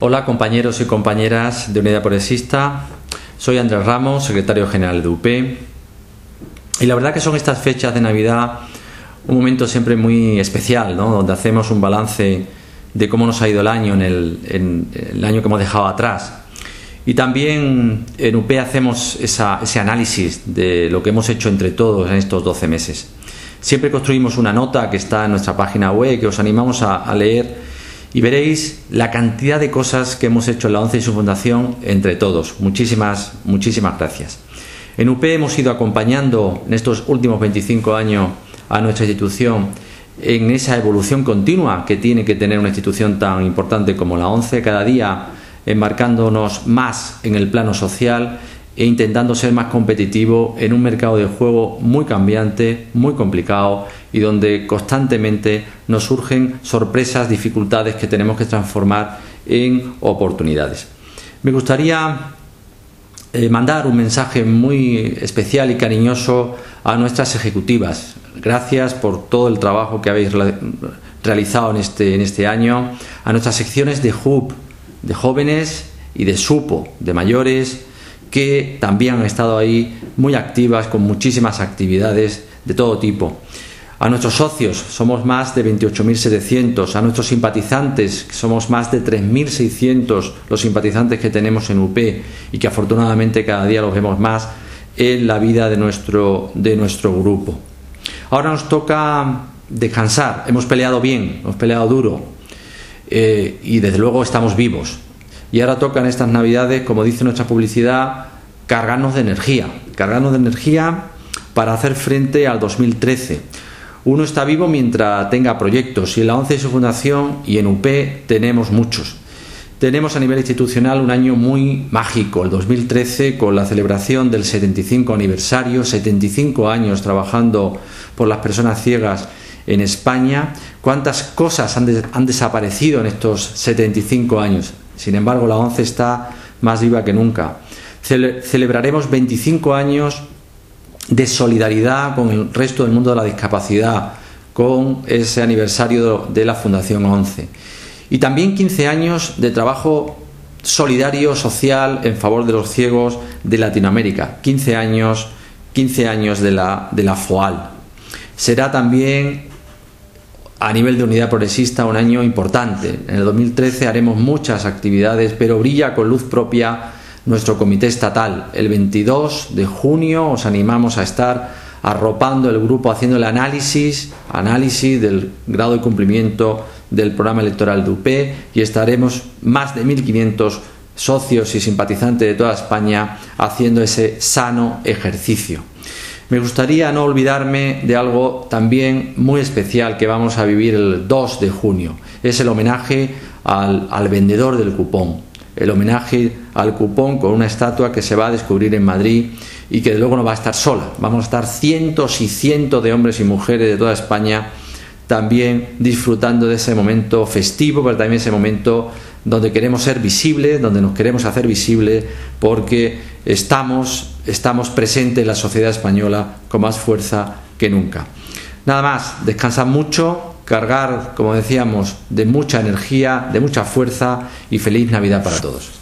Hola compañeros y compañeras de Unidad Progresista, soy Andrés Ramos, secretario general de UP, y la verdad que son estas fechas de Navidad un momento siempre muy especial, ¿no? Donde hacemos un balance de cómo nos ha ido el año en el año que hemos dejado atrás. Y también en UP hacemos ese análisis de lo que hemos hecho entre todos en estos 12 meses. Siempre construimos una nota que está en nuestra página web, que os animamos a leer, y veréis la cantidad de cosas que hemos hecho en la ONCE y su fundación entre todos. Muchísimas gracias. En UP hemos ido acompañando en estos últimos 25 años a nuestra institución en esa evolución continua que tiene que tener una institución tan importante como la ONCE, cada día enmarcándonos más en el plano social e intentando ser más competitivo en un mercado de juego muy cambiante, muy complicado y donde constantemente nos surgen sorpresas, dificultades que tenemos que transformar en oportunidades. Me gustaría mandar un mensaje muy especial y cariñoso a nuestras ejecutivas. Gracias por todo el trabajo que habéis realizado en este año, a nuestras secciones de JUP, de jóvenes, y de SUPO, de mayores, que también han estado ahí muy activas con muchísimas actividades de todo tipo. A nuestros socios, somos más de 28.700, a nuestros simpatizantes, somos más de 3.600 los simpatizantes que tenemos en UP y que afortunadamente cada día los vemos más en la vida de nuestro grupo. Ahora nos toca descansar, hemos peleado bien, hemos peleado duro y desde luego estamos vivos. Y ahora tocan estas Navidades, como dice nuestra publicidad, cargarnos de energía para hacer frente al 2013. Uno está vivo mientras tenga proyectos, y en la ONCE y su fundación y en UP tenemos muchos. Tenemos a nivel institucional un año muy mágico, el 2013, con la celebración del 75 aniversario, 75 años trabajando por las personas ciegas en España. ¿Cuántas cosas han desaparecido en estos 75 años? Sin embargo, la ONCE está más viva que nunca. Celebraremos 25 años de solidaridad con el resto del mundo de la discapacidad, con ese aniversario de la Fundación ONCE. Y también 15 años de trabajo solidario, social, en favor de los ciegos de Latinoamérica. 15 años de la FOAL. Será también, a nivel de Unidad Progresista, un año importante. En el 2013 haremos muchas actividades, pero brilla con luz propia nuestro comité estatal. El 22 de junio os animamos a estar arropando el grupo, haciendo el análisis del grado de cumplimiento del programa electoral de UP, y estaremos más de 1.500 socios y simpatizantes de toda España haciendo ese sano ejercicio. Me gustaría no olvidarme de algo también muy especial que vamos a vivir el 2 de junio. Es el homenaje al vendedor del cupón. El homenaje al cupón con una estatua que se va a descubrir en Madrid y que luego no va a estar sola. Vamos a estar cientos y cientos de hombres y mujeres de toda España también disfrutando de ese momento festivo, pero también ese momento donde queremos ser visibles, donde nos queremos hacer visibles, porque estamos presentes en la sociedad española con más fuerza que nunca. Nada más, descansad mucho, cargar, como decíamos, de mucha energía, de mucha fuerza, y feliz Navidad para todos.